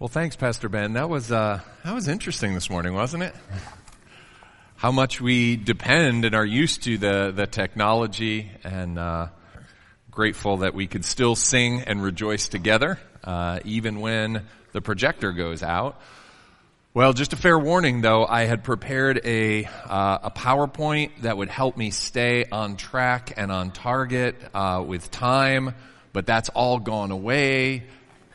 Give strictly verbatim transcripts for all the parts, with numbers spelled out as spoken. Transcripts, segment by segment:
Well, thanks, Pastor Ben. That was uh, that was interesting this morning, wasn't it? How much we depend and are used to the the technology, and uh, grateful that we could still sing and rejoice together, uh, even when the projector goes out. Well, just a fair warning, though, I had prepared a uh, a PowerPoint that would help me stay on track and on target uh, with time, but that's all gone away.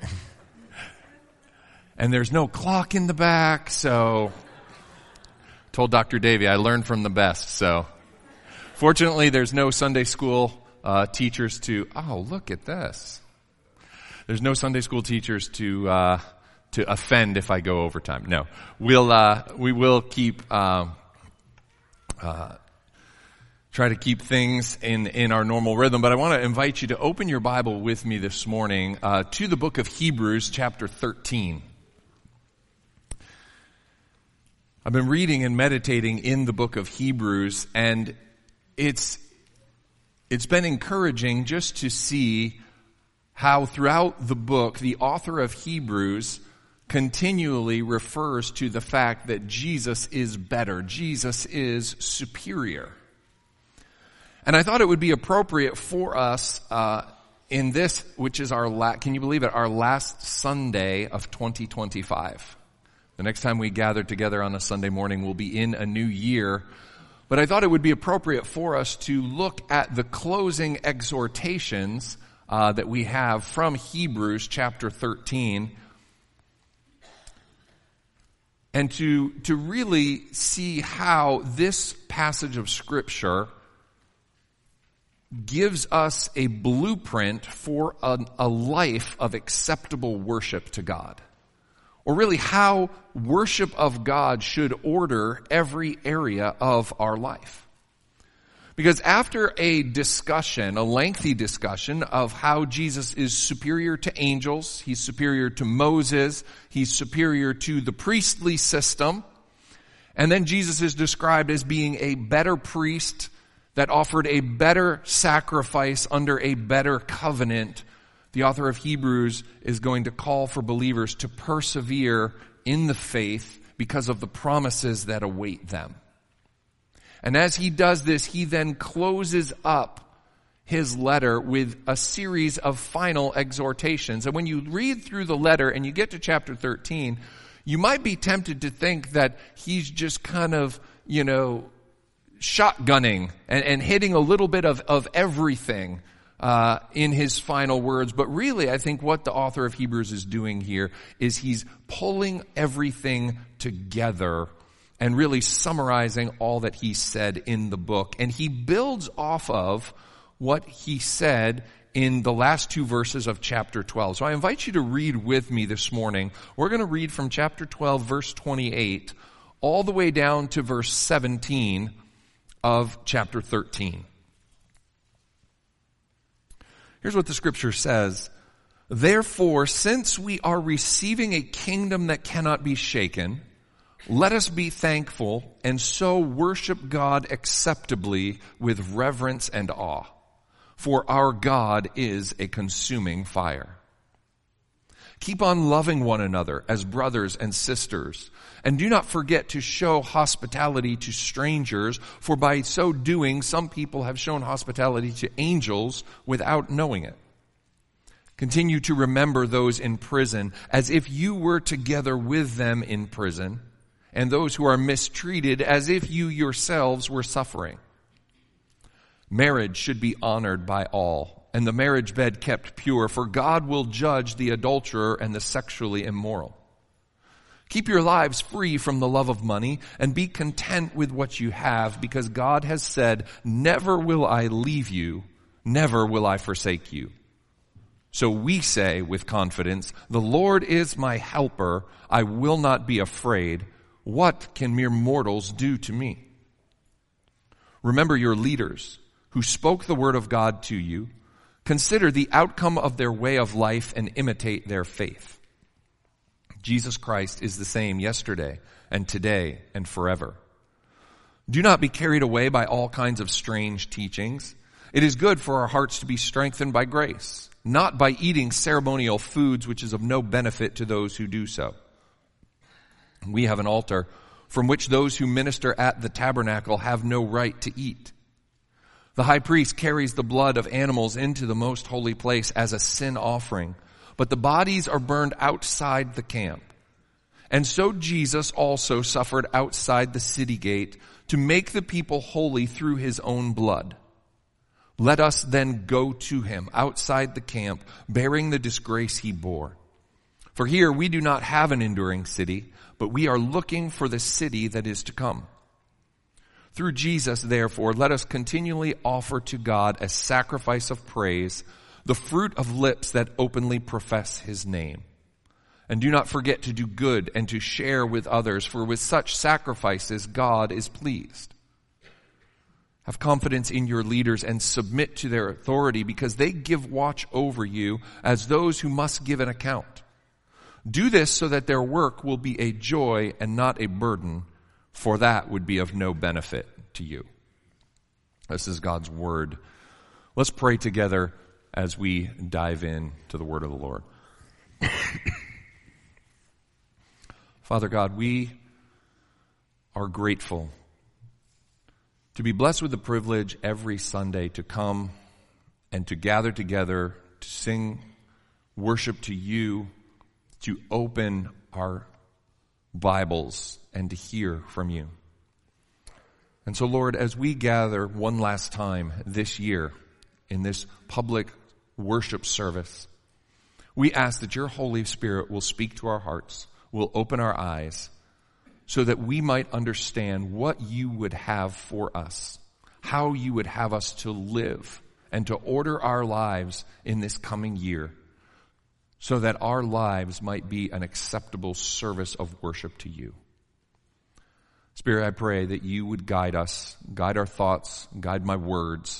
And there's no clock in the back, so told Doctor Davey I learned from the best. So fortunately, there's no Sunday school uh, teachers to. Oh, look at this! There's no Sunday school teachers to uh, to offend if I go over time. No, we'll uh, we will keep um, uh, try to keep things in in our normal rhythm. But I want to invite you to open your Bible with me this morning uh, to the book of Hebrews, chapter thirteen. I've been reading and meditating in the book of Hebrews, and it's it's been encouraging just to see how throughout the book the author of Hebrews continually refers to the fact that Jesus is better, Jesus is superior. And I thought it would be appropriate for us uh, in this, which is our la- can you believe it, our last Sunday of twenty twenty-five. The next time we gather together on a Sunday morning, we'll be in a new year. But I thought it would be appropriate for us to look at the closing exhortations uh, that we have from Hebrews chapter thirteen, and to, to really see how this passage of Scripture gives us a blueprint for a, a life of acceptable worship to God. Or really how worship of God should order every area of our life. Because after a discussion, a lengthy discussion of how Jesus is superior to angels, he's superior to Moses, he's superior to the priestly system, and then Jesus is described as being a better priest that offered a better sacrifice under a better covenant, the author of Hebrews is going to call for believers to persevere in the faith because of the promises that await them. And as he does this, he then closes up his letter with a series of final exhortations. And when you read through the letter and you get to chapter thirteen, you might be tempted to think that he's just kind of, you know, shotgunning and, and hitting a little bit of, of everything Uh, in his final words. But really, I think what the author of Hebrews is doing here is he's pulling everything together and really summarizing all that he said in the book. And he builds off of what he said in the last two verses of chapter twelve. So I invite you to read with me this morning. We're going to read from chapter twelve, verse twenty-eight, all the way down to verse seventeen of chapter thirteen. Here's what the scripture says. Therefore, since we are receiving a kingdom that cannot be shaken, let us be thankful and so worship God acceptably with reverence and awe. For our God is a consuming fire. Keep on loving one another as brothers and sisters, and do not forget to show hospitality to strangers, for by so doing, some people have shown hospitality to angels without knowing it. Continue to remember those in prison as if you were together with them in prison, and those who are mistreated as if you yourselves were suffering. Marriage should be honored by all, and the marriage bed kept pure, for God will judge the adulterer and the sexually immoral. Keep your lives free from the love of money, and be content with what you have, because God has said, never will I leave you, never will I forsake you. So we say with confidence, the Lord is my helper, I will not be afraid. What can mere mortals do to me? Remember your leaders who spoke the word of God to you. Consider the outcome of their way of life and imitate their faith. Jesus Christ is the same yesterday and today and forever. Do not be carried away by all kinds of strange teachings, It is good for our hearts to be strengthened by grace, not by eating ceremonial foods which is of no benefit to those who do so. We have an altar from which those who minister at the tabernacle have no right to eat. The high priest carries the blood of animals into the most holy place as a sin offering, but the bodies are burned outside the camp. And so Jesus also suffered outside the city gate to make the people holy through his own blood. Let us then go to him outside the camp, bearing the disgrace he bore. For here we do not have an enduring city, but we are looking for the city that is to come. Through Jesus, therefore, let us continually offer to God a sacrifice of praise, the fruit of lips that openly profess his name. And do not forget to do good and to share with others, for with such sacrifices God is pleased. Have confidence in your leaders and submit to their authority, because they give watch over you as those who must give an account. Do this so that their work will be a joy and not a burden, for that would be of no benefit to you. This is God's word. Let's pray together as we dive in to the word of the Lord. Father God, we are grateful to be blessed with the privilege every Sunday to come and to gather together, to sing worship to you, to open our Bibles and to hear from you. And so, Lord, as we gather one last time this year in this public worship service, we ask that your Holy Spirit will speak to our hearts, will open our eyes, so that we might understand what you would have for us, how you would have us to live and to order our lives in this coming year, so that our lives might be an acceptable service of worship to you. Spirit, I pray that you would guide us, guide our thoughts, guide my words,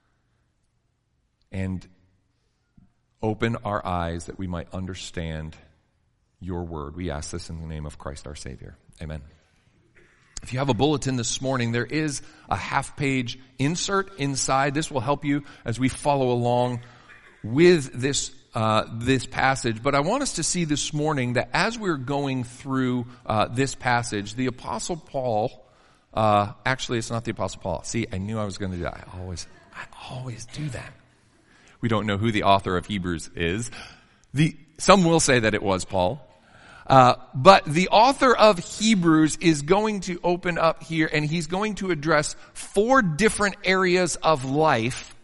and open our eyes that we might understand your word. We ask this in the name of Christ our Savior. Amen. If you have a bulletin this morning, there is a half-page insert inside. This will help you as we follow along with this uh, this passage. But I want us to see this morning that as we're going through uh, this passage, the Apostle Paul, uh, actually it's not the Apostle Paul. See, I knew I was going to do that. I always, I always do that. We don't know who the author of Hebrews is. The some will say that it was Paul. Uh, but the author of Hebrews is going to open up here, and he's going to address four different areas of life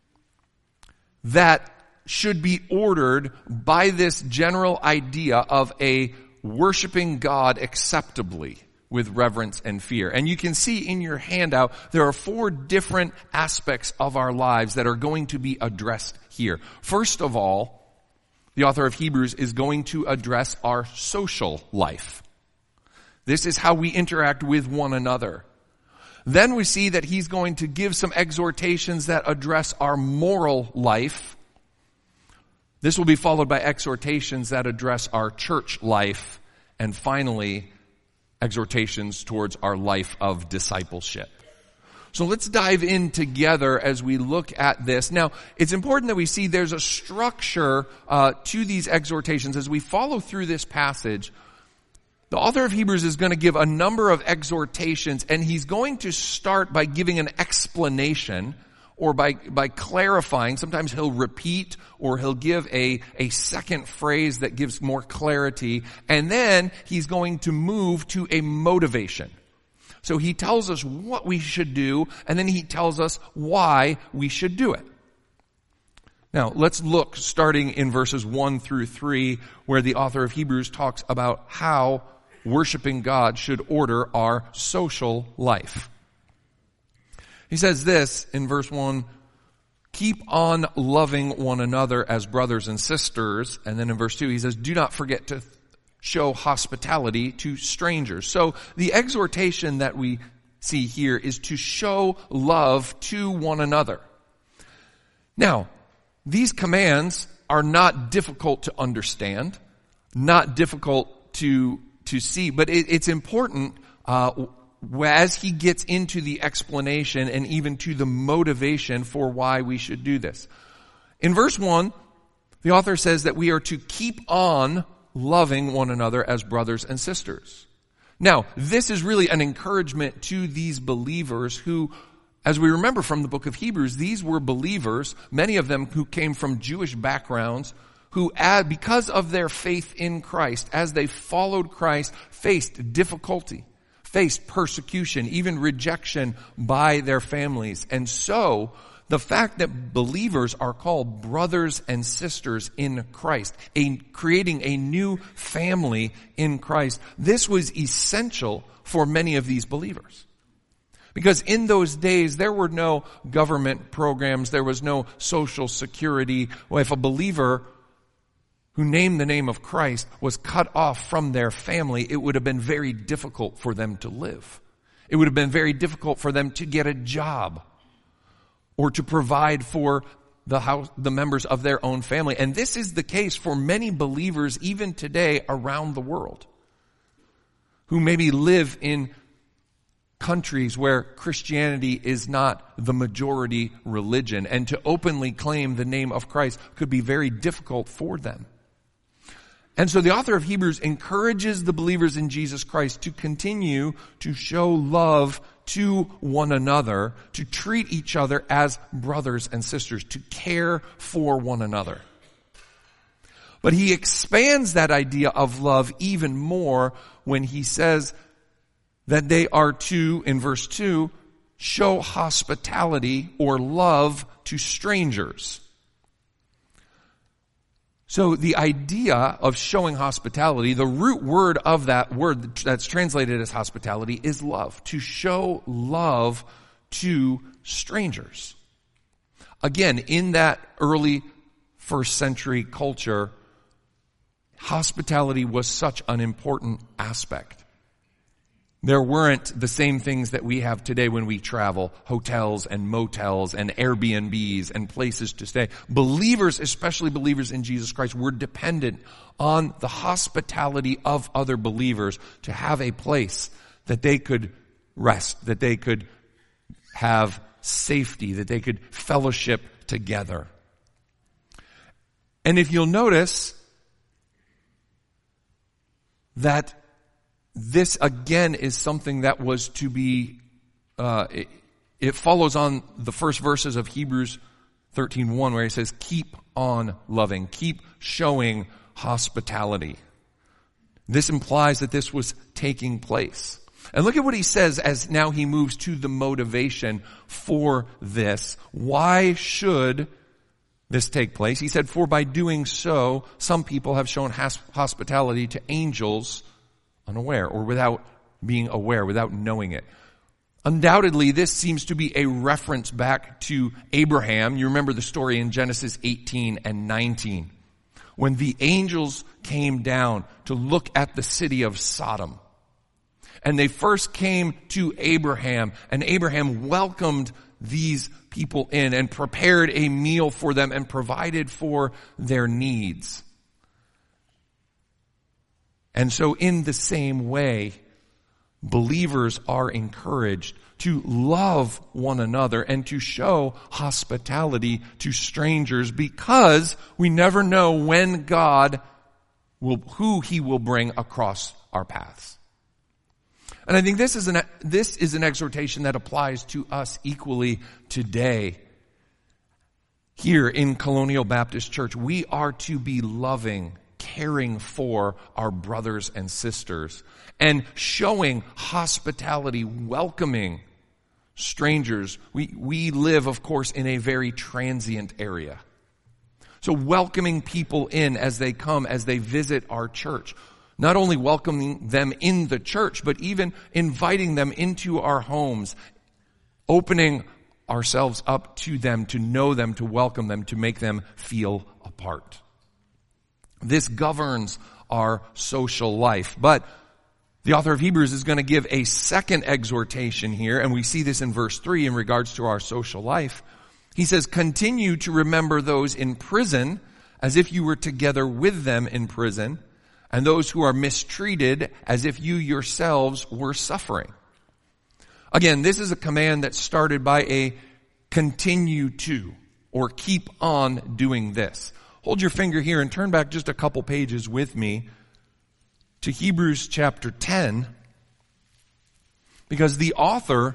that should be ordered by this general idea of a worshiping God acceptably with reverence and fear. And you can see in your handout, there are four different aspects of our lives that are going to be addressed here. First of all, the author of Hebrews is going to address our social life. This is how we interact with one another. Then we see that he's going to give some exhortations that address our moral life. This will be followed by exhortations that address our church life. And finally, exhortations towards our life of discipleship. So let's dive in together as we look at this. Now, it's important that we see there's a structure uh, to these exhortations. As we follow through this passage, the author of Hebrews is going to give a number of exhortations, and he's going to start by giving an explanation or by, by clarifying. Sometimes he'll repeat or he'll give a, a second phrase that gives more clarity, and then he's going to move to a motivation. So he tells us what we should do, and then he tells us why we should do it. Now, let's look starting in verses one through three, where the author of Hebrews talks about how worshiping God should order our social life. He says this in verse one, keep on loving one another as brothers and sisters. And then in verse two, he says, do not forget to show hospitality to strangers. So the exhortation that we see here is to show love to one another. Now, these commands are not difficult to understand, not difficult to to see, but it, it's important uh, as he gets into the explanation and even to the motivation for why we should do this. In verse one, the author says that we are to keep on loving one another as brothers and sisters. Now, this is really an encouragement to these believers who, as we remember from the book of Hebrews, these were believers, many of them who came from Jewish backgrounds, who, because of their faith in Christ, as they followed Christ, faced difficulty, faced persecution, even rejection by their families. And so, the fact that believers are called brothers and sisters in Christ, a, creating a new family in Christ, this was essential for many of these believers. Because in those days, there were no government programs, there was no social security. Well, if a believer who named the name of Christ was cut off from their family, it would have been very difficult for them to live. It would have been very difficult for them to get a job or to provide for the house, the members of their own family. And this is the case for many believers even today around the world who maybe live in countries where Christianity is not the majority religion, and to openly claim the name of Christ could be very difficult for them. And so the author of Hebrews encourages the believers in Jesus Christ to continue to show love to one another, to treat each other as brothers and sisters, to care for one another. But he expands that idea of love even more when he says that they are to, in verse two, show hospitality or love to strangers. So the idea of showing hospitality, the root word of that word that's translated as hospitality is love. To show love to strangers. Again, in that early first century culture, hospitality was such an important aspect. There weren't the same things that we have today when we travel, hotels and motels and Airbnbs and places to stay. Believers, especially believers in Jesus Christ, were dependent on the hospitality of other believers to have a place that they could rest, that they could have safety, that they could fellowship together. And if you'll notice that this again is something that was to be, uh, it, it follows on the first verses of Hebrews thirteen one, where he says, keep on loving, keep showing hospitality. This implies that this was taking place. And look at what he says as now he moves to the motivation for this. Why should this take place? He said, for by doing so, some people have shown has- hospitality to angels unaware, or without being aware, without knowing it. Undoubtedly, this seems to be a reference back to Abraham. You remember the story in Genesis eighteen and nineteen, when the angels came down to look at the city of Sodom. And they first came to Abraham, and Abraham welcomed these people in and prepared a meal for them and provided for their needs. And so in the same way, believers are encouraged to love one another and to show hospitality to strangers, because we never know when God will, who he will bring across our paths. And I think this is an, this is an exhortation that applies to us equally today. Here in Colonial Baptist Church, we are to be loving, caring for our brothers and sisters, and showing hospitality, welcoming strangers. We, we live, of course, in a very transient area. So welcoming people in as they come, as they visit our church. Not only welcoming them in the church, but even inviting them into our homes, opening ourselves up to them, to know them, to welcome them, to make them feel a part. This governs our social life. But the author of Hebrews is going to give a second exhortation here, and we see this in verse three in regards to our social life. He says, continue to remember those in prison as if you were together with them in prison, and those who are mistreated as if you yourselves were suffering. Again, this is a command that's started by a continue to, or keep on doing this. Hold your finger here and turn back just a couple pages with me to Hebrews chapter ten, because the author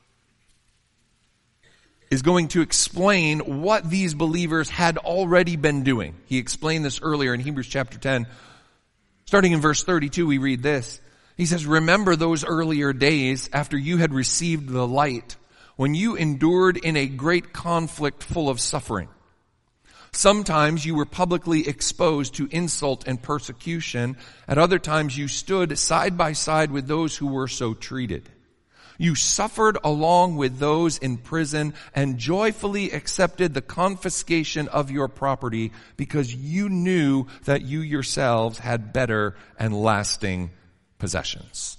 is going to explain what these believers had already been doing. He explained this earlier in Hebrews chapter ten. Starting in verse thirty-two, we read this. He says, "Remember those earlier days after you had received the light, when you endured in a great conflict full of suffering. Sometimes you were publicly exposed to insult and persecution. At other times you stood side by side with those who were so treated. You suffered along with those in prison and joyfully accepted the confiscation of your property because you knew that you yourselves had better and lasting possessions."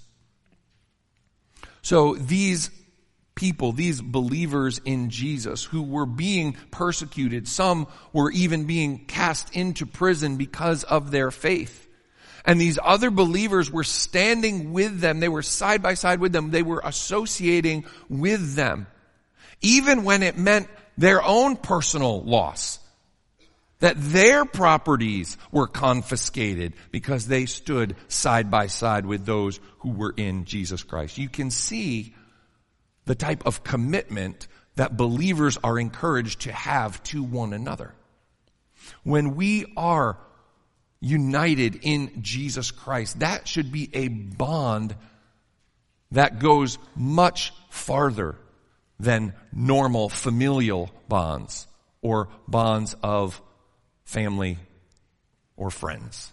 So these people, these believers in Jesus who were being persecuted, some were even being cast into prison because of their faith. And these other believers were standing with them. They were side by side with them. They were associating with them, even when it meant their own personal loss, that their properties were confiscated because they stood side by side with those who were in Jesus Christ. You can see the type of commitment that believers are encouraged to have to one another. When we are united in Jesus Christ, that should be a bond that goes much farther than normal familial bonds or bonds of family or friends.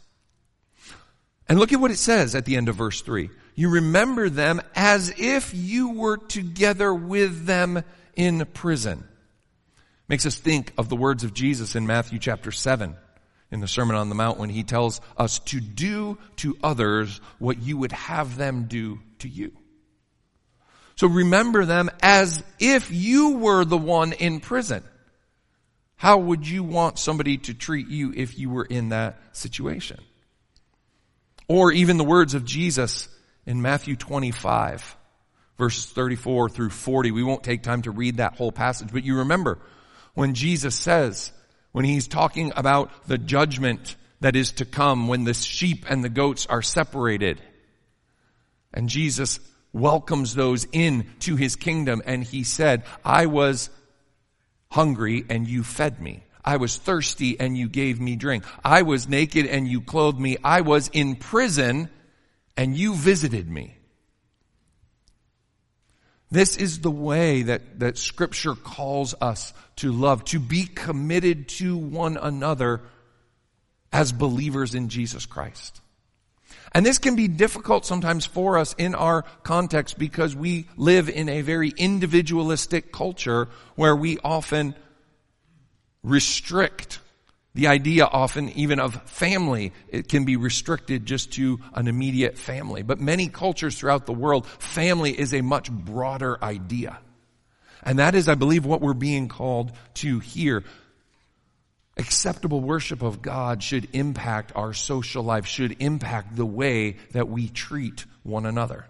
And look at what it says at the end of verse three. You remember them as if you were together with them in prison. Makes us think of the words of Jesus in Matthew chapter seven. In the Sermon on the Mount, when he tells us to do to others what you would have them do to you. So remember them as if you were the one in prison. How would you want somebody to treat you if you were in that situation? Or even the words of Jesus in Matthew twenty-five, verses thirty-four through forty. We won't take time to read that whole passage, but you remember when Jesus says, when he's talking about the judgment that is to come when the sheep and the goats are separated. And Jesus welcomes those in to his kingdom, and he said, I was hungry and you fed me. I was thirsty and you gave me drink. I was naked and you clothed me. I was in prison and you visited me. This is the way that, that Scripture calls us to love, to be committed to one another as believers in Jesus Christ. And this can be difficult sometimes for us in our context because we live in a very individualistic culture where we often restrict the idea often even of family. It can be restricted just to an immediate family. But many cultures throughout the world, family is a much broader idea. And that is, I believe, what we're being called to here. Acceptable worship of God should impact our social life, should impact the way that we treat one another.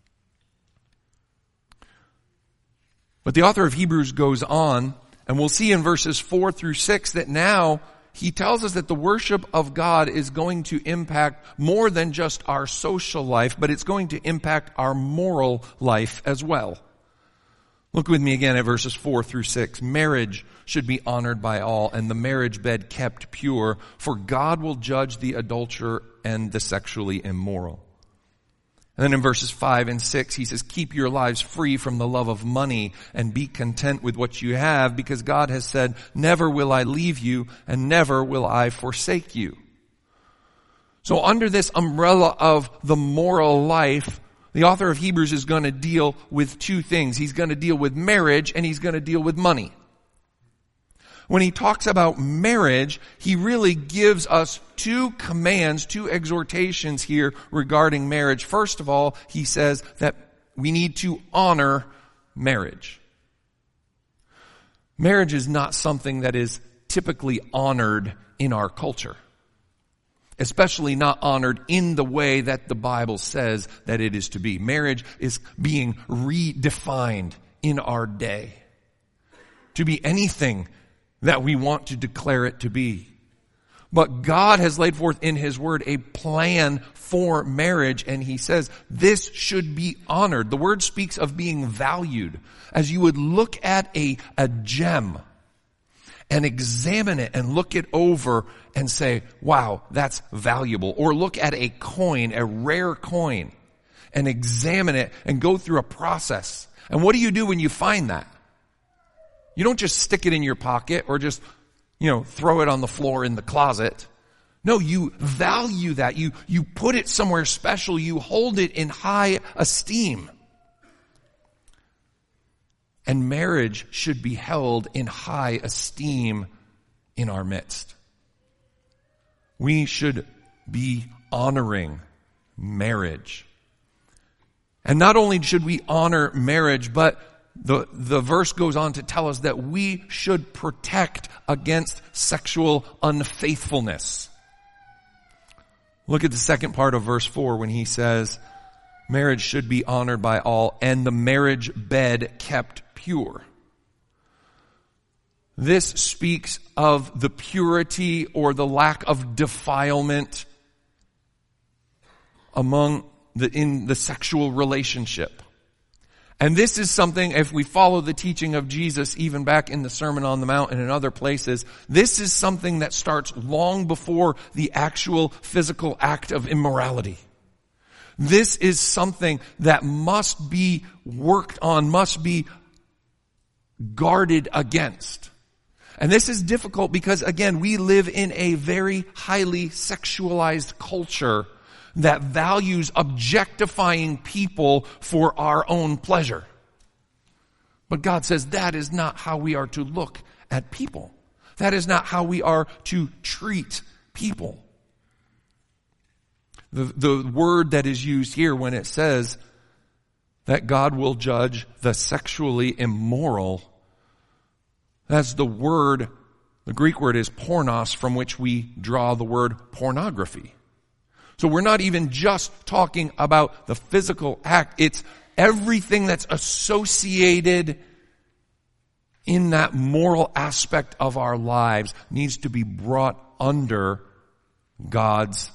But the author of Hebrews goes on, and we'll see in verses four through six that now he tells us that the worship of God is going to impact more than just our social life, but it's going to impact our moral life as well. Look with me again at verses four through six. Marriage should be honored by all, and the marriage bed kept pure, for God will judge the adulterer and the sexually immoral. And then in verses five and six, he says, keep your lives free from the love of money and be content with what you have, because God has said, never will I leave you and never will I forsake you. So under this umbrella of the moral life, the author of Hebrews is going to deal with two things. He's going to deal with marriage and he's going to deal with money. When he talks about marriage, he really gives us two commands, two exhortations here regarding marriage. First of all, he says that we need to honor marriage. Marriage is not something that is typically honored in our culture. especially not honored in the way that the Bible says that it is to be. Marriage is being redefined in our day to be anything that we want to declare it to be. But God has laid forth in His Word a plan for marriage, and He says this should be honored. The Word speaks of being valued. As you would look at a, a gem and examine it and look it over and say, wow, that's valuable. Or look at a coin, a rare coin, and examine it and go through a process. And what do you do when you find that? You don't just stick it in your pocket or just, you know, throw it on the floor in the closet. No, you value that. You, you put it somewhere special. You hold it in high esteem. And marriage should be held in high esteem in our midst. We should be honoring marriage. And not only should we honor marriage, but the, the verse goes on to tell us that we should protect against sexual unfaithfulness. Look at the second part of verse four when he says, marriage should be honored by all, and the marriage bed kept pure. This speaks of the purity or the lack of defilement among the, in the sexual relationship. And this is something, if we follow the teaching of Jesus, even back in the Sermon on the Mount and in other places, this is something that starts long before the actual physical act of immorality. This is something that must be worked on, must be guarded against. And this is difficult because, again, we live in a very highly sexualized culture that values objectifying people for our own pleasure. But God says that is not how we are to look at people. That is not how we are to treat people. The, the word that is used here when it says that God will judge the sexually immoral, that's the word, the Greek word is pornos, from which we draw the word pornography. So we're not even just talking about the physical act. It's everything that's associated in that moral aspect of our lives needs to be brought under God's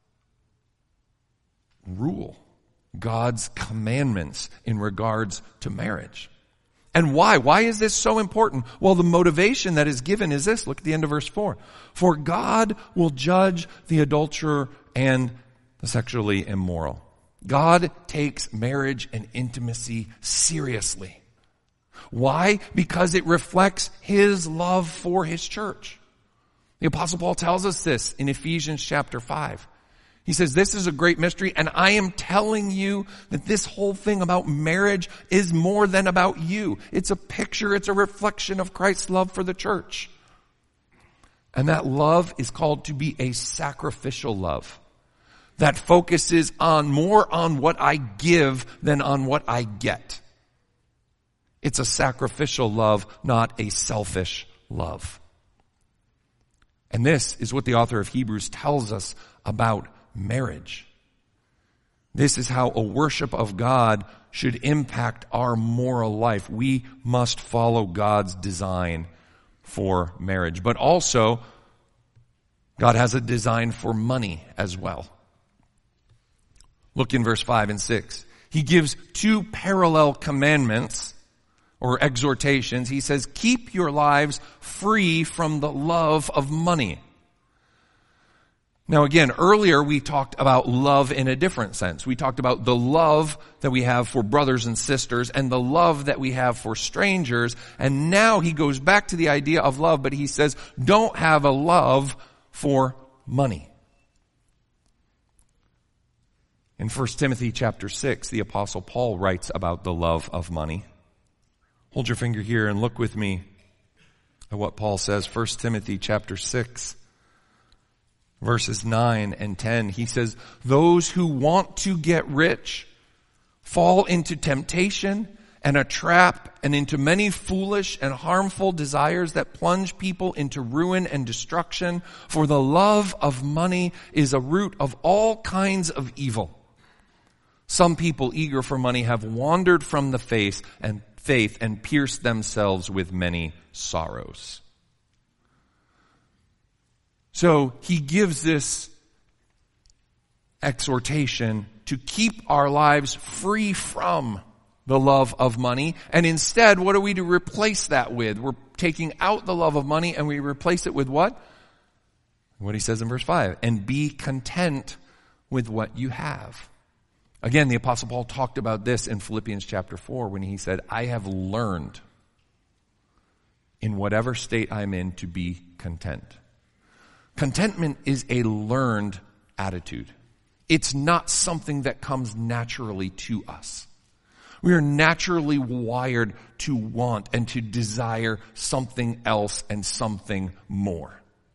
rule, God's commandments in regards to marriage. And why? Why is this so important? Well, the motivation that is given is this. Look at the end of verse four. For God will judge the adulterer and the sexually immoral. God takes marriage and intimacy seriously. Why? Because it reflects His love for His church. The Apostle Paul tells us this in Ephesians chapter five. He says, this is a great mystery, and I am telling you that this whole thing about marriage is more than about you. It's a picture, it's a reflection of Christ's love for the church. And that love is called to be a sacrificial love that focuses on more on what I give than on what I get. It's a sacrificial love, not a selfish love. And this is what the author of Hebrews tells us about marriage. This is how a worship of God should impact our moral life. We must follow God's design for marriage. But also, God has a design for money as well. Look in verse five and six. He gives two parallel commandments or exhortations. He says, keep your lives free from the love of money. Now again, earlier we talked about love in a different sense. We talked about the love that we have for brothers and sisters and the love that we have for strangers. And now he goes back to the idea of love, but he says, don't have a love for money. In First Timothy chapter six, the Apostle Paul writes about the love of money. Hold your finger here and look with me at what Paul says. First Timothy chapter six, verses nine and ten. He says, those who want to get rich fall into temptation and a trap and into many foolish and harmful desires that plunge people into ruin and destruction. For the love of money is a root of all kinds of evil. Some people eager for money have wandered from the faith and faith and pierced themselves with many sorrows. So he gives this exhortation to keep our lives free from the love of money. And instead, what are we to replace that with? We're taking out the love of money and we replace it with what? What he says in verse five. And be content with what you have. Again, the Apostle Paul talked about this in Philippians chapter four when he said, I have learned in whatever state I'm in to be content. Contentment is a learned attitude. It's not something that comes naturally to us. We are naturally wired to want and to desire something else and something more.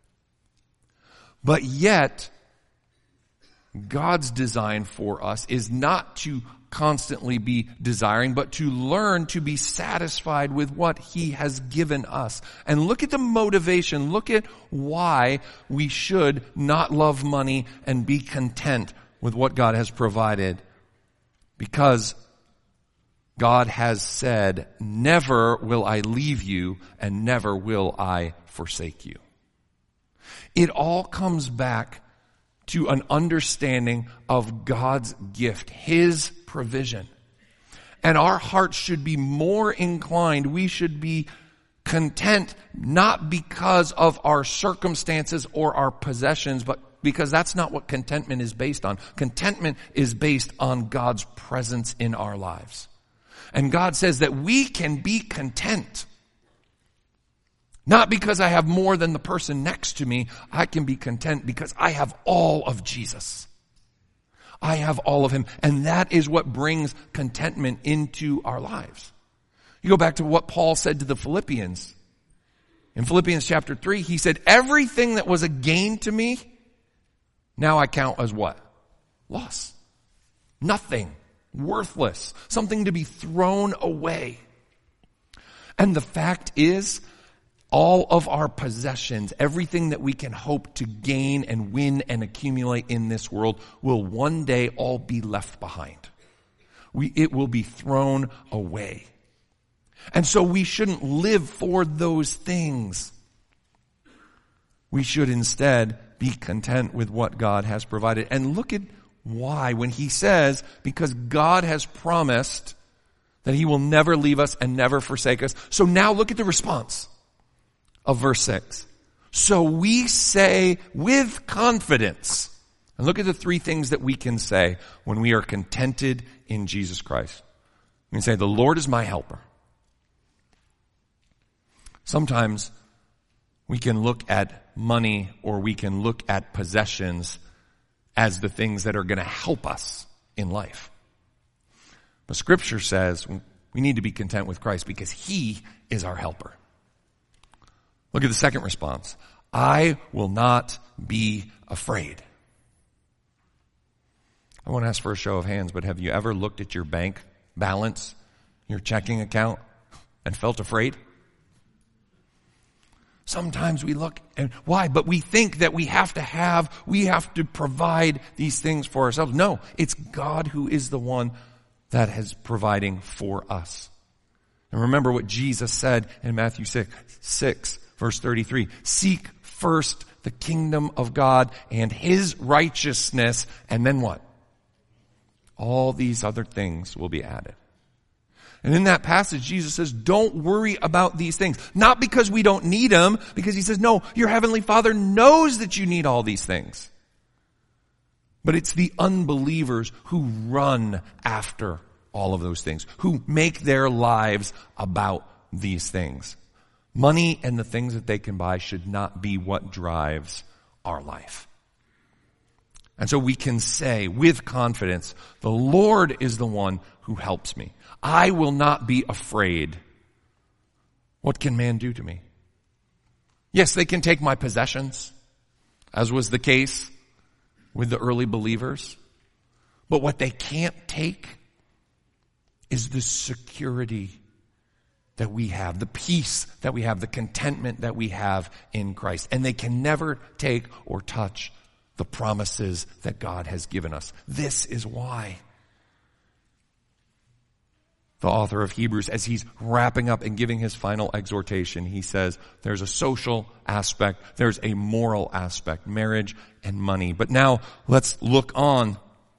But yet, God's design for us is not to constantly be desiring, but to learn to be satisfied with what He has given us. And look at the motivation. Look at why we should not love money and be content with what God has provided. Because God has said, never will I leave you and never will I forsake you. It all comes back to an understanding of God's gift, His provision. And our hearts should be more inclined, we should be content, not because of our circumstances or our possessions, but because that's not what contentment is based on. Contentment is based on God's presence in our lives. And God says that we can be content. Not because I have more than the person next to me. I can be content because I have all of Jesus. I have all of Him. And that is what brings contentment into our lives. You go back to what Paul said to the Philippians. In Philippians chapter three, he said, everything that was a gain to me, now I count as what? Loss. Nothing. Worthless. Something to be thrown away. And the fact is, all of our possessions, everything that we can hope to gain and win and accumulate in this world will one day all be left behind. We, it will be thrown away. And so we shouldn't live for those things. We should instead be content with what God has provided. And look at why when he says, because God has promised that He will never leave us and never forsake us. So now look at the response of verse six. So we say with confidence. And look at the three things that we can say when we are contented in Jesus Christ. We can say, the Lord is my helper. Sometimes we can look at money or we can look at possessions as the things that are going to help us in life. But Scripture says we need to be content with Christ because He is our helper. Look at the second response. I will not be afraid. I won't ask for a show of hands, but have you ever looked at your bank balance, your checking account, and felt afraid? Sometimes we look, and why? But we think that we have to have, we have to provide these things for ourselves. No, it's God who is the one that is providing for us. And remember what Jesus said in Matthew six, six verse thirty-three. Seek first the kingdom of God and His righteousness, and then what? All these other things will be added. And in that passage, Jesus says, don't worry about these things. Not because we don't need them, because He says, no, your Heavenly Father knows that you need all these things. But it's the unbelievers who run after all of those things, who make their lives about these things. Money and the things that they can buy should not be what drives our life. And so we can say with confidence, the Lord is the one who helps me. I will not be afraid. What can man do to me? Yes, they can take my possessions, as was the case with the early believers. But what they can't take is the security that we have, the peace that we have, the contentment that we have in Christ. And they can never take or touch the promises that God has given us. This is why the author of Hebrews, as he's wrapping up and giving his final exhortation, he says there's a social aspect, there's a moral aspect, marriage and money. But now let's look on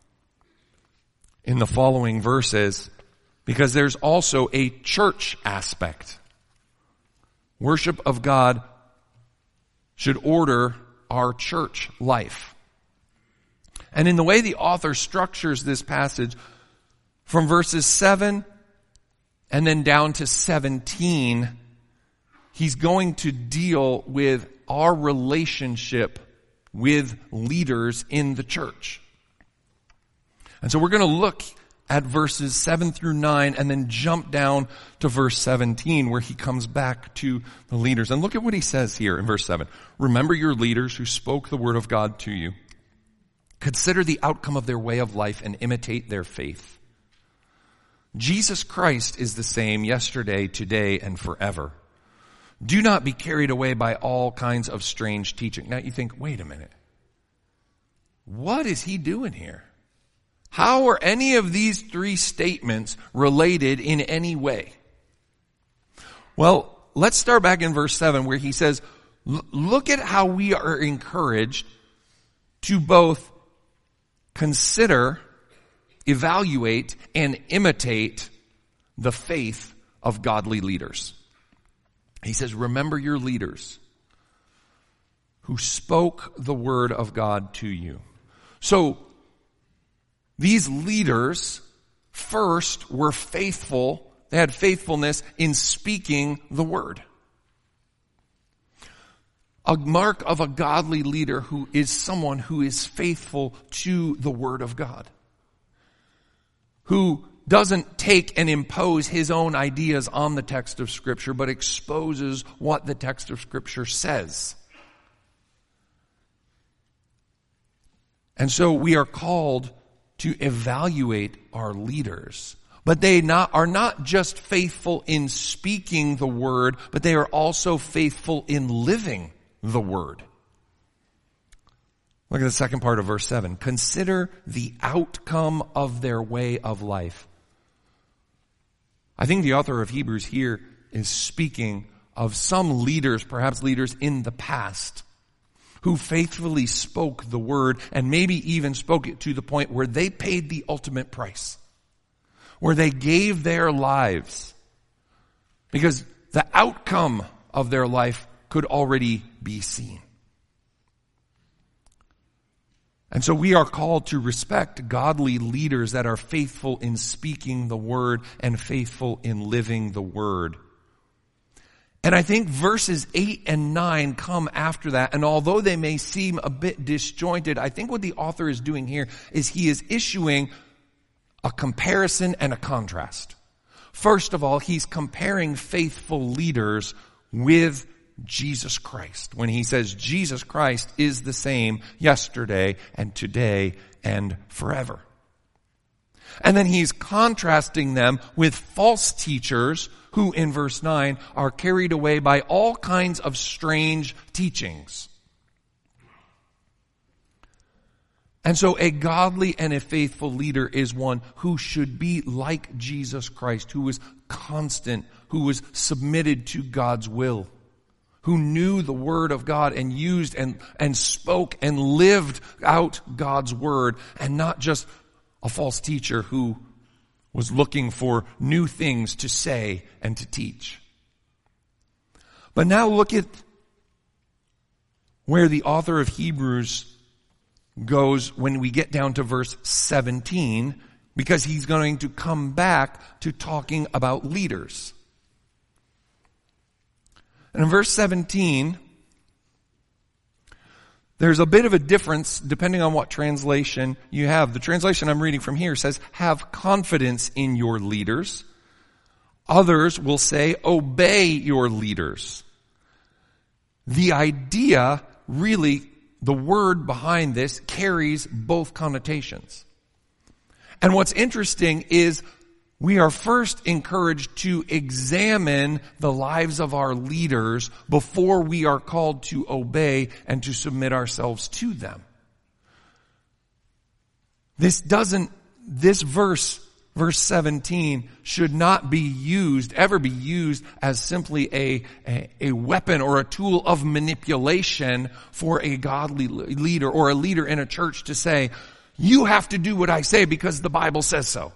in the following verses, because there's also a church aspect. Worship of God should order our church life. And in the way the author structures this passage, from verses seven and then down to seventeen, he's going to deal with our relationship with leaders in the church. And so we're going to look at verses seven through nine and then jump down to verse seventeen, where he comes back to the leaders. And look at what he says here in verse seven. Remember your leaders who spoke the word of God to you. Consider the outcome of their way of life and imitate their faith. Jesus Christ is the same yesterday, today, and forever. Do not be carried away by all kinds of strange teaching. Now you think, wait a minute. What is he doing here? How are any of these three statements related in any way? Well, let's start back in verse seven, where he says, look at how we are encouraged to both consider, evaluate, and imitate the faith of godly leaders. He says, remember your leaders who spoke the word of God to you. So, these leaders first were faithful. They had faithfulness in speaking the word. A mark of a godly leader who is someone who is faithful to the word of God, who doesn't take and impose his own ideas on the text of Scripture, but exposes what the text of Scripture says. And so we are called to evaluate our leaders. But they not, are not just faithful in speaking the word, but they are also faithful in living the word. Look at the second part of verse seven. Consider the outcome of their way of life. I think the author of Hebrews here is speaking of some leaders, perhaps leaders in the past, who faithfully spoke the word and maybe even spoke it to the point where they paid the ultimate price, where they gave their lives, because the outcome of their life could already be seen. And so we are called to respect godly leaders that are faithful in speaking the word and faithful in living the word. And I think verses eight and nine come after that. And although they may seem a bit disjointed, I think what the author is doing here is he is issuing a comparison and a contrast. First of all, he's comparing faithful leaders with Jesus Christ, when he says Jesus Christ is the same yesterday and today and forever. And then he's contrasting them with false teachers who, in verse nine, are carried away by all kinds of strange teachings. And so a godly and a faithful leader is one who should be like Jesus Christ, who was constant, who was submitted to God's will, who knew the word of God and used and, and spoke and lived out God's word, and not just a false teacher who was looking for new things to say and to teach. But now look at where the author of Hebrews goes when we get down to verse seventeen, because he's going to come back to talking about leaders. And in verse seventeen, there's a bit of a difference depending on what translation you have. The translation I'm reading from here says, have confidence in your leaders. Others will say, obey your leaders. The idea, really, the word behind this carries both connotations. And what's interesting is we are first encouraged to examine the lives of our leaders before we are called to obey and to submit ourselves to them. This doesn't, this verse, verse seventeen, should not be used, ever be used as simply a, a, a weapon or a tool of manipulation for a godly leader or a leader in a church to say, you have to do what I say because the Bible says so.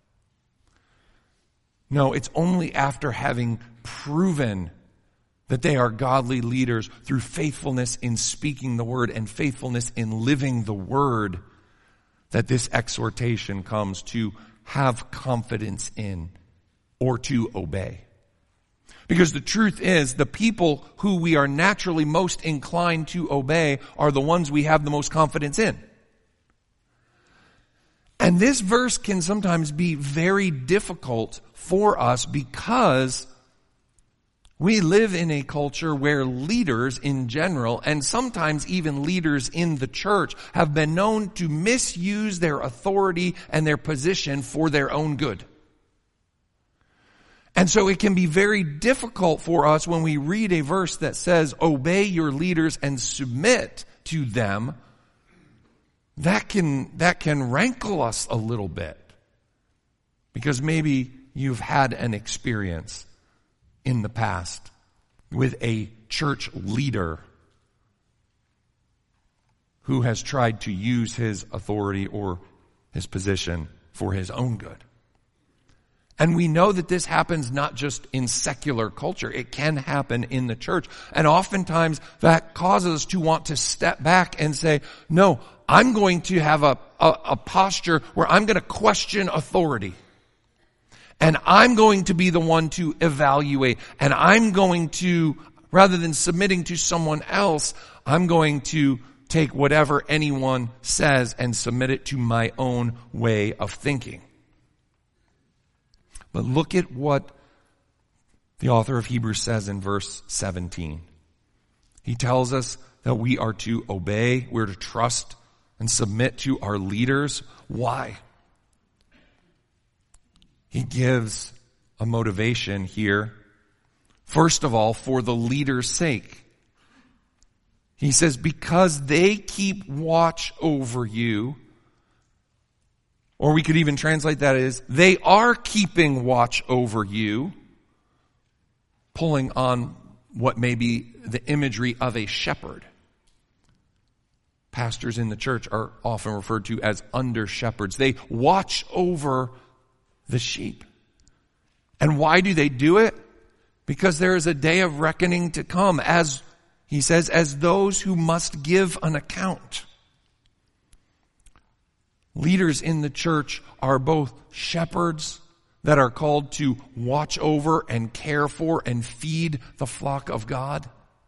No, it's only after having proven that they are godly leaders through faithfulness in speaking the word and faithfulness in living the word that this exhortation comes to have confidence in or to obey. Because the truth is, the people who we are naturally most inclined to obey are the ones we have the most confidence in. And this verse can sometimes be very difficult for us because we live in a culture where leaders in general, and sometimes even leaders in the church, have been known to misuse their authority and their position for their own good. And so it can be very difficult for us when we read a verse that says, obey your leaders and submit to them. That can, that can rankle us a little bit. Because maybe you've had an experience in the past with a church leader who has tried to use his authority or his position for his own good. And we know that this happens not just in secular culture. It can happen in the church. And oftentimes that causes us to want to step back and say, no, I'm going to have a, a, a posture where I'm going to question authority. And I'm going to be the one to evaluate. And I'm going to, rather than submitting to someone else, I'm going to take whatever anyone says and submit it to my own way of thinking. But look at what the author of Hebrews says in verse seventeen. He tells us that we are to obey, we're to trust and submit to our leaders. Why? He gives a motivation here. First of all, for the leader's sake. He says, because they keep watch over you. Or we could even translate that as, they are keeping watch over you. Pulling on what may be the imagery of a shepherd. Pastors in the church are often referred to as under shepherds. They watch over the sheep. And why do they do it? Because there is a day of reckoning to come, as he says, as those who must give an account. Leaders in the church are both shepherds that are called to watch over and care for and feed the flock of God.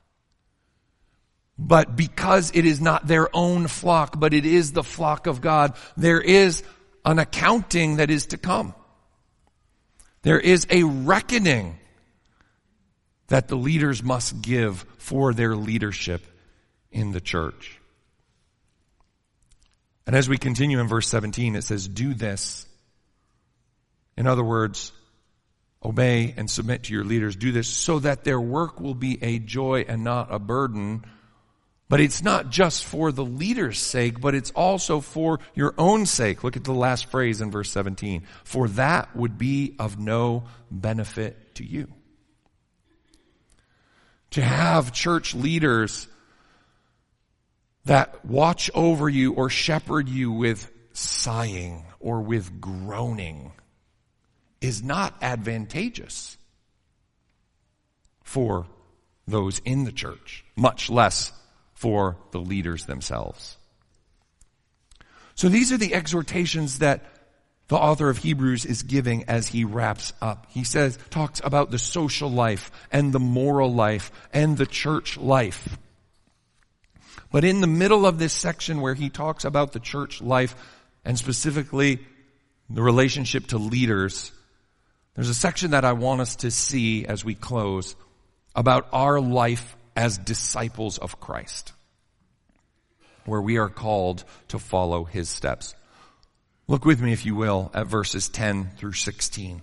But because it is not their own flock, but it is the flock of God, there is an accounting that is to come. There is a reckoning that the leaders must give for their leadership in the church. And as we continue in verse seventeen, it says, do this. In other words, obey and submit to your leaders. Do this so that their work will be a joy and not a burden. But it's not just for the leader's sake, but it's also for your own sake. Look at the last phrase in verse seventeen. For that would be of no benefit to you. To have church leaders that watch over you or shepherd you with sighing or with groaning is not advantageous for those in the church, much less for the leaders themselves. So these are the exhortations that the author of Hebrews is giving as he wraps up. He says, talks about the social life and the moral life and the church life. But in the middle of this section where he talks about the church life and specifically the relationship to leaders, there's a section that I want us to see as we close about our life as disciples of Christ, where we are called to follow his steps. Look with me, if you will, at verses ten through sixteen.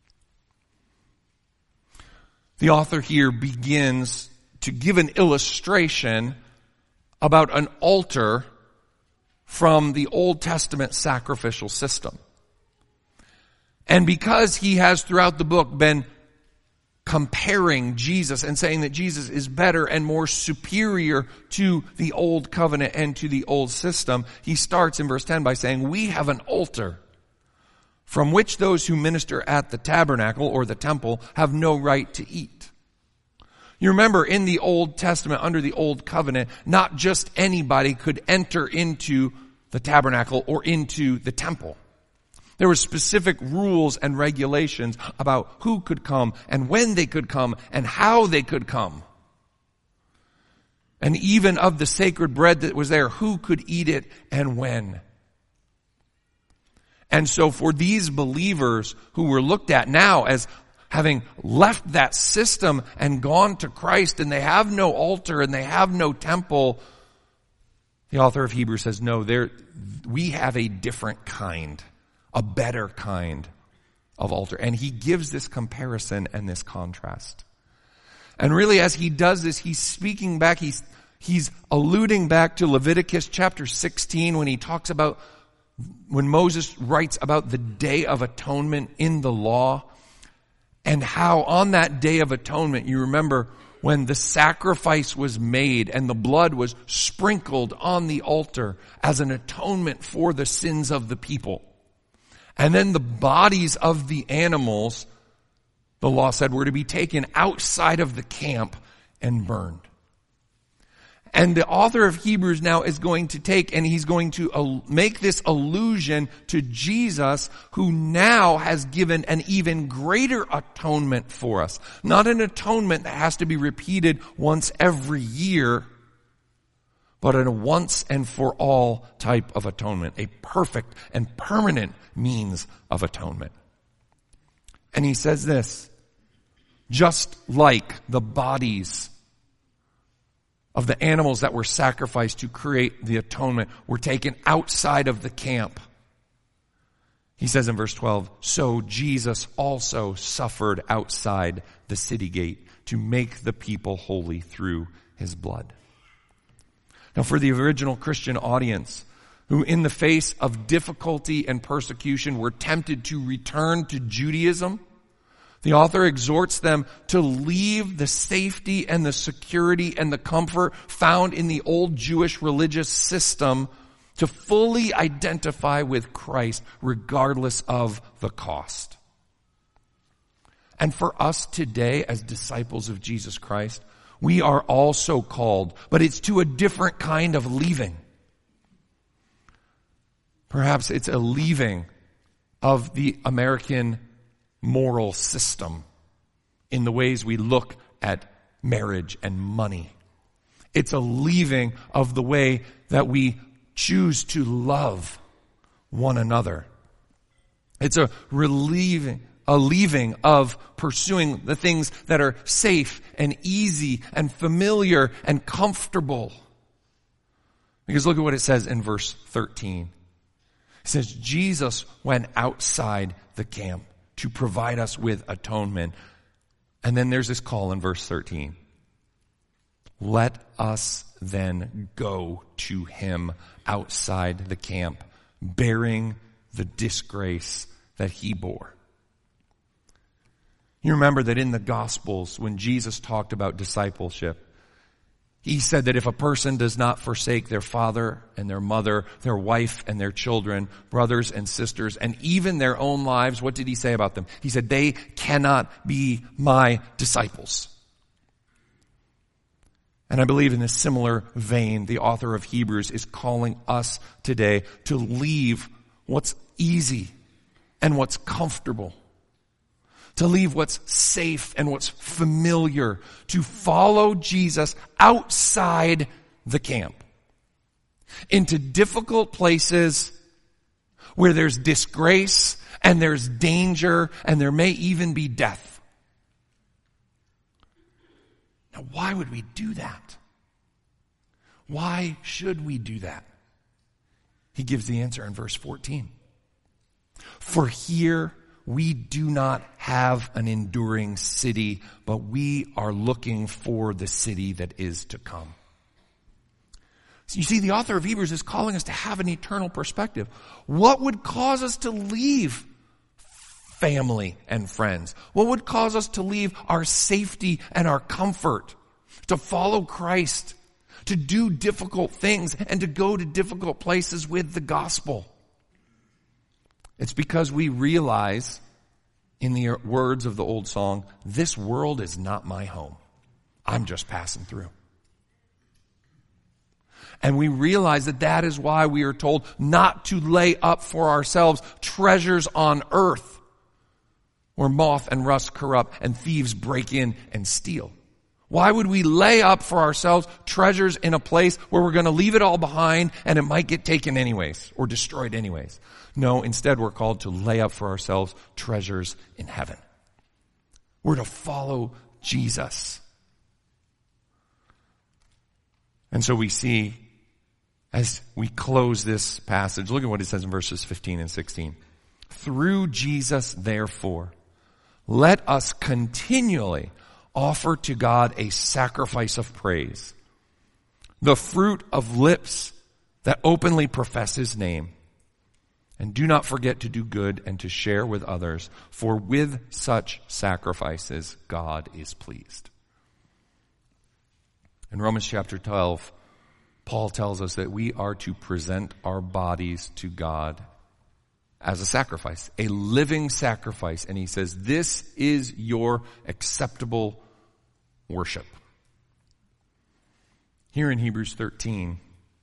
The author here begins to give an illustration about an altar from the Old Testament sacrificial system. And because he has throughout the book been comparing Jesus and saying that Jesus is better and more superior to the old covenant and to the old system, he starts in verse ten by saying, we have an altar from which those who minister at the tabernacle or the temple have no right to eat. You remember in the Old Testament, under the Old Covenant, not just anybody could enter into the tabernacle or into the temple. There were specific rules and regulations about who could come and when they could come and how they could come. And even of the sacred bread that was there, who could eat it and when. And so for these believers who were looked at now as having left that system and gone to Christ, and they have no altar and they have no temple, the author of Hebrews says, no, there, we have a different kind, a better kind of altar. And he gives this comparison and this contrast. And really as he does this, he's speaking back, he's, he's alluding back to Leviticus chapter sixteen when he talks about, when Moses writes about the Day of Atonement in the law, and how on that Day of Atonement, you remember when the sacrifice was made and the blood was sprinkled on the altar as an atonement for the sins of the people. And then the bodies of the animals, the law said, were to be taken outside of the camp and burned. And the author of Hebrews now is going to take and he's going to make this allusion to Jesus, who now has given an even greater atonement for us. Not an atonement that has to be repeated once every year, but a once and for all type of atonement. A perfect and permanent means of atonement. And he says this, just like the bodies of the animals that were sacrificed to create the atonement were taken outside of the camp. He says in verse twelve, so Jesus also suffered outside the city gate to make the people holy through his blood. Now for the original Christian audience, who in the face of difficulty and persecution were tempted to return to Judaism, the author exhorts them to leave the safety and the security and the comfort found in the old Jewish religious system to fully identify with Christ regardless of the cost. And for us today as disciples of Jesus Christ, we are also called, but it's to a different kind of leaving. Perhaps it's a leaving of the American moral system in the ways we look at marriage and money. It's a leaving of the way that we choose to love one another. It's a relieving, a leaving of pursuing the things that are safe and easy and familiar and comfortable. Because look at what it says in verse thirteen. It says, Jesus went outside the camp to provide us with atonement. And then there's this call in verse thirteen. Let us then go to him outside the camp, bearing the disgrace that he bore. You remember that in the Gospels, when Jesus talked about discipleship, he said that if a person does not forsake their father and their mother, their wife and their children, brothers and sisters, and even their own lives, what did he say about them? He said, they cannot be my disciples. And I believe in a similar vein, the author of Hebrews is calling us today to leave what's easy and what's comfortable, to leave what's safe and what's familiar, to follow Jesus outside the camp, into difficult places where there's disgrace and there's danger and there may even be death. Now, why would we do that? Why should we do that? He gives the answer in verse fourteen. For here we do not have an enduring city, but we are looking for the city that is to come. So you see, the author of Hebrews is calling us to have an eternal perspective. What would cause us to leave family and friends? What would cause us to leave our safety and our comfort, to follow Christ, to do difficult things, and to go to difficult places with the gospel? It's because we realize, in the words of the old song, this world is not my home. I'm just passing through. And we realize that that is why we are told not to lay up for ourselves treasures on earth, where moth and rust corrupt and thieves break in and steal. Why would we lay up for ourselves treasures in a place where we're going to leave it all behind and it might get taken anyways or destroyed anyways? No, instead we're called to lay up for ourselves treasures in heaven. We're to follow Jesus. And so we see, as we close this passage, look at what it says in verses fifteen and sixteen. Through Jesus, therefore, let us continually offer to God a sacrifice of praise, the fruit of lips that openly profess his name. And do not forget to do good and to share with others, for with such sacrifices God is pleased. In Romans chapter twelve, Paul tells us that we are to present our bodies to God as a sacrifice, a living sacrifice. And he says, this is your acceptable worship. Here in Hebrews thirteen,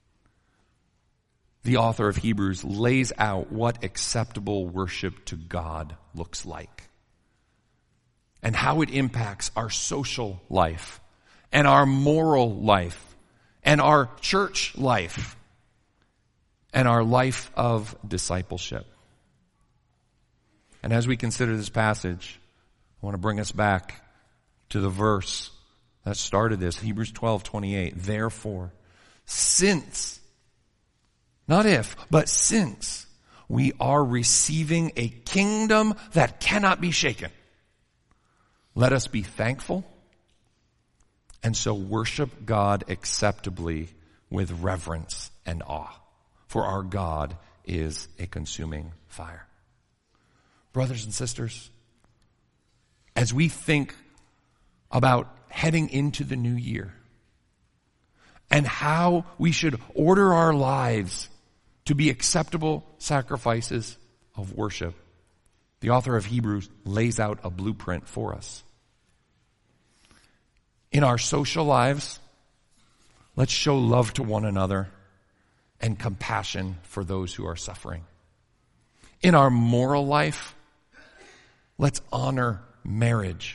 the author of Hebrews lays out what acceptable worship to God looks like and how it impacts our social life and our moral life and our church life and our life of discipleship. And as we consider this passage, I want to bring us back to the verse that started this, Hebrews twelve twenty-eight. Therefore, since, not if, but since we are receiving a kingdom that cannot be shaken, let us be thankful and so worship God acceptably with reverence and awe. For our God is a consuming fire. Brothers and sisters, as we think about heading into the new year and how we should order our lives to be acceptable sacrifices of worship, the author of Hebrews lays out a blueprint for us. In our social lives, let's show love to one another and compassion for those who are suffering. In our moral life, let's honor marriage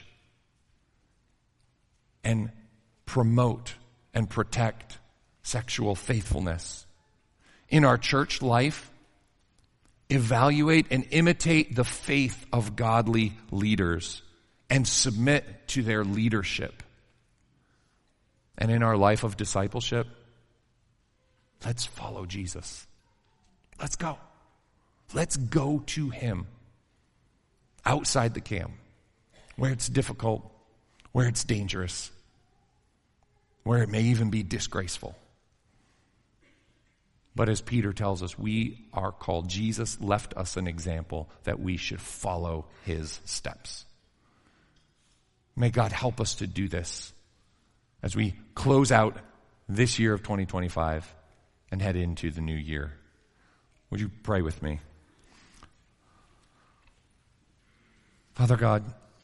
and promote and protect sexual faithfulness. In our church life, evaluate and imitate the faith of godly leaders and submit to their leadership. And in our life of discipleship, let's follow Jesus. Let's go. Let's go to him outside the camp, where it's difficult, where it's dangerous, where it may even be disgraceful. But as Peter tells us, we are called. Jesus left us an example that we should follow his steps. May God help us to do this as we close out this year of twenty twenty-five and head into the new year. Would you pray with me? Father God,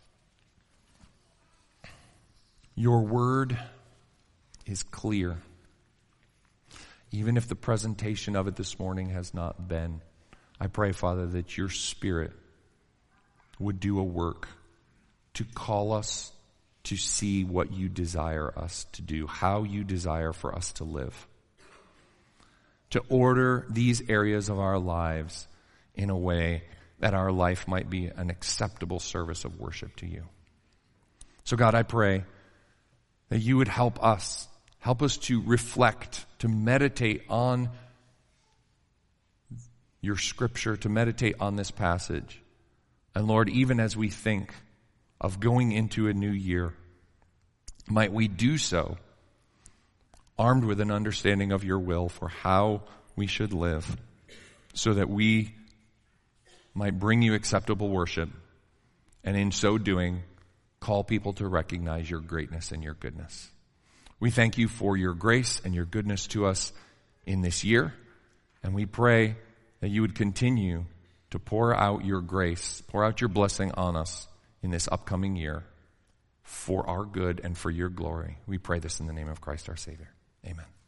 your word is clear. Even if the presentation of it this morning has not been, I pray, Father, that your Spirit would do a work to call us to see what you desire us to do, how you desire for us to live, to order these areas of our lives in a way that our life might be an acceptable service of worship to you. So God, I pray that you would help us, help us to reflect, to meditate on your scripture, to meditate on this passage. And Lord, even as we think of going into a new year, might we do so armed with an understanding of your will for how we should live, so that we might bring you acceptable worship, and in so doing, call people to recognize your greatness and your goodness. We thank you for your grace and your goodness to us in this year, and we pray that you would continue to pour out your grace, pour out your blessing on us in this upcoming year for our good and for your glory. We pray this in the name of Christ our Savior. Amen.